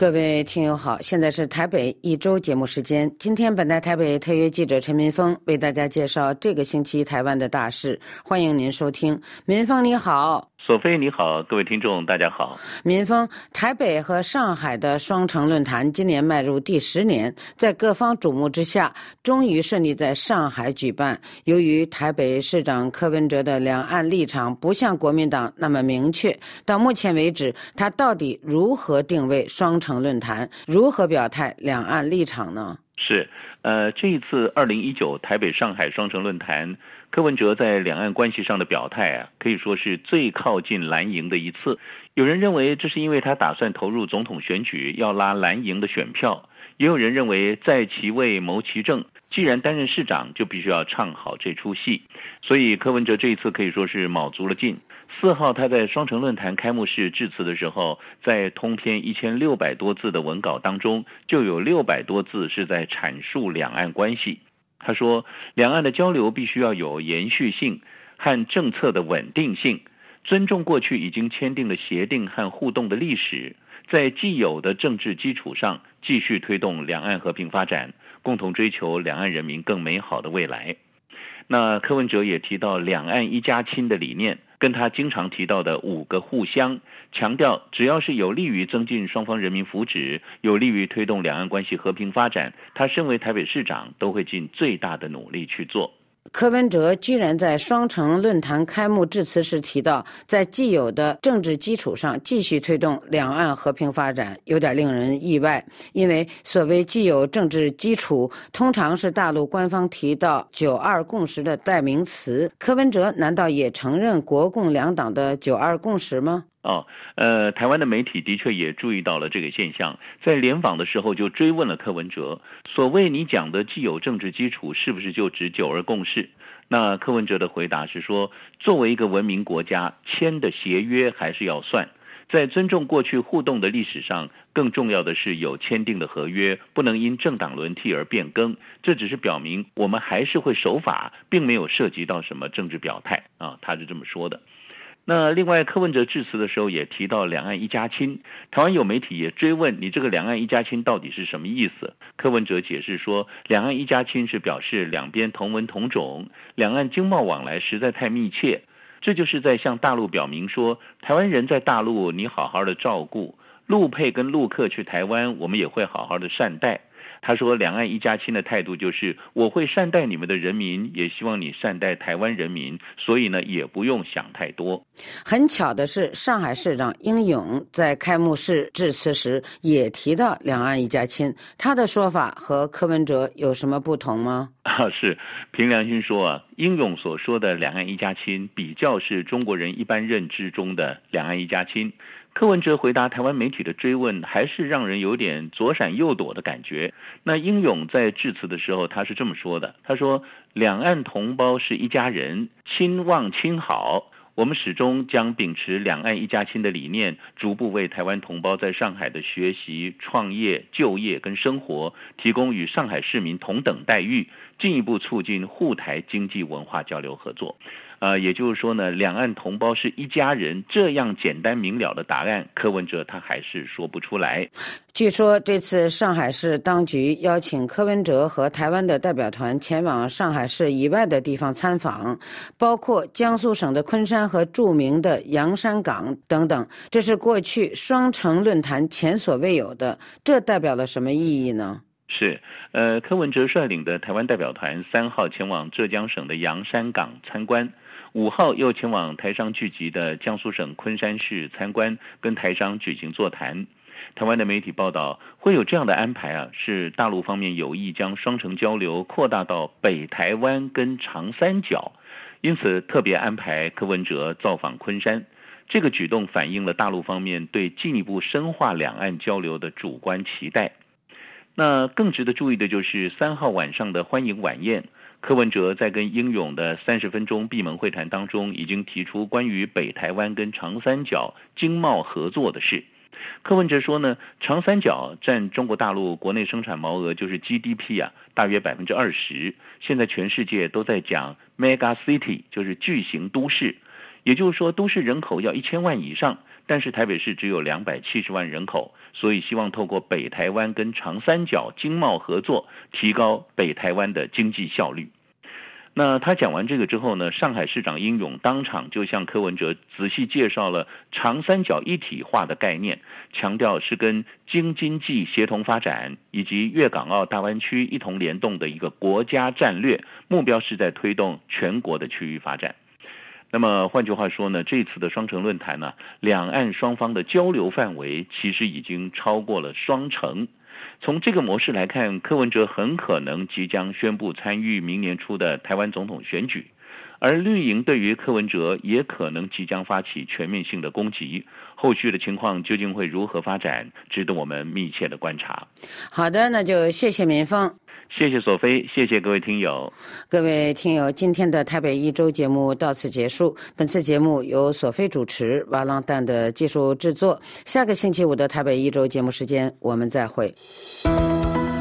各位听友好，现在是台北一周节目时间。今天本台台北特约记者陈民峰为大家介绍这个星期台湾的大事，欢迎您收听。民峰你好。 索菲你好，各位听众大家好。 民峰，台北和上海的双城论坛今年迈入第10年，在各方瞩目之下，终于顺利在上海举办。由于台北市长柯文哲的两岸立场不像国民党那么明确，到目前为止，他到底如何定位双城论坛，如何表态两岸立场呢？ 是，这一次2019台北上海双城论坛，柯文哲在两岸关系上的表态可以说是最靠近蓝营的一次。有人认为这是因为他打算投入总统选举，要拉蓝营的选票；也有人认为在其位谋其政，既然担任市长，就必须要唱好这出戏。所以柯文哲这一次可以说是卯足了劲。4号他在双城论坛开幕式致辞的时候，在通篇1600多字的文稿当中，就有600多字是在阐述两岸关系。他说，两岸的交流必须要有延续性和政策的稳定性，尊重过去已经签订的协定和互动的历史，在既有的政治基础上继续推动两岸和平发展，共同追求两岸人民更美好的未来。那柯文哲也提到两岸一家亲的理念，跟他经常提到的5个互相，强调只要是有利于增进双方人民福祉，有利于推动两岸关系和平发展，他身为台北市长都会尽最大的努力去做。 柯文哲居然在双城论坛开幕致辞时提到，在既有的政治基础上继续推动两岸和平发展，有点令人意外。因为所谓既有政治基础，通常是大陆官方提到9·2共识的代名词。柯文哲难道也承认国共两党的9·2共识吗？ 台湾的媒体的确也注意到了这个现象，在联访的时候就追问了柯文哲，所谓你讲的既有政治基础，是不是就指9·2共识？那柯文哲的回答是说，作为一个文明国家，签的协约还是要算，在尊重过去互动的历史上，更重要的是有签订的合约，不能因政党轮替而变更，这只是表明我们还是会守法，并没有涉及到什么政治表态他是这么说的。那另外柯文哲致辞的时候也提到两岸一家亲，台湾有媒体也追问你这个两岸一家亲到底是什么意思？柯文哲解释说，两岸一家亲是表示两边同文同种，两岸经贸往来实在太密切，这就是在向大陆表明说，台湾人在大陆你好好的照顾，陆配跟陆客去台湾我们也会好好的善待。他说两岸一家亲的态度就是我会善待你们的人民，也希望你善待台湾人民，所以呢也不用想太多。 很巧的是，上海市长英勇在开幕式致辞时也提到两岸一家亲，他的说法和柯文哲有什么不同吗？ 是，凭良心说英勇所说的两岸一家亲比较是中国人一般认知中的两岸一家亲。柯文哲回答台湾媒体的追问，还是让人有点左闪右躲的感觉。那英勇在致辞的时候他是这么说的，他说两岸同胞是一家人，亲望亲好，我们始终将秉持两岸一家亲的理念，逐步为台湾同胞在上海的学习、创业、就业跟生活提供与上海市民同等待遇，进一步促进沪台经济文化交流合作。也就是说呢，两岸同胞是一家人，这样简单明了的答案，柯文哲他还是说不出来。 据说这次上海市当局邀请柯文哲和台湾的代表团前往上海市以外的地方参访，包括江苏省的昆山和著名的洋山港等等，这是过去双城论坛前所未有的，这代表了什么意义呢？ 是，柯文哲率领的台湾代表团3号前往浙江省的洋山港参观，5号又前往台商聚集的江苏省昆山市参观，跟台商举行座谈。台湾的媒体报道，会有这样的安排是大陆方面有意将双城交流扩大到北台湾跟长三角，因此特别安排柯文哲造访昆山。这个举动反映了大陆方面对进一步深化两岸交流的主观期待。那更值得注意的就是3号晚上的欢迎晚宴，柯文哲在跟英勇的30分钟闭门会谈当中，已经提出关于北台湾跟长三角经贸合作的事。柯文哲说呢，长三角占中国大陆国内生产毛额就是 GDP 大约 20%， 现在全世界都在讲 mega city， 就是巨型都市， 也就是说都市人口要1000万以上，但是台北市只有270万人口，所以希望透过北台湾跟长三角经贸合作，提高北台湾的经济效率。那他讲完这个之后呢，上海市长英勇当场就向柯文哲仔细介绍了长三角一体化的概念，强调是跟京津冀协同发展以及粤港澳大湾区一同联动的一个国家战略，目标是在推动全国的区域发展。那么换句话说呢，这次的双城论坛呢，两岸双方的交流范围其实已经超过了双城。从这个模式来看，柯文哲很可能即将宣布参与明年初的台湾总统选举，而绿营对于柯文哲也可能即将发起全面性的攻击，后续的情况究竟会如何发展，值得我们密切的观察。 好的，那就谢谢民峰， 谢谢索菲，谢谢各位听友。 各位听友，今天的台北一周节目到此结束。本次节目由索菲主持，瓦朗蛋的技术制作。下个星期五的台北一周节目时间，我们再会。